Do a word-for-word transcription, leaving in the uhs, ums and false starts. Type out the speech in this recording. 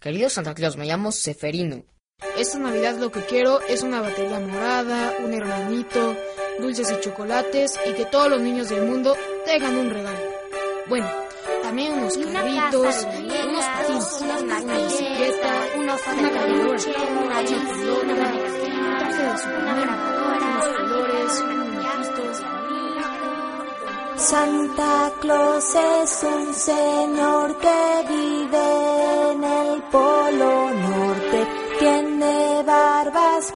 Querido Santa Claus, me llamo Seferino. Esta Navidad lo que quiero es una batería morada, un hermanito, dulces y chocolates y que todos los niños del mundo tengan un regalo. Bueno, también unos carritos, unos patines, una bicicleta, una caminadora, una pelota, un traje de Superman, unos colores, unos Santa Claus es un señor que vive en el Polo Norte. Tiene barbas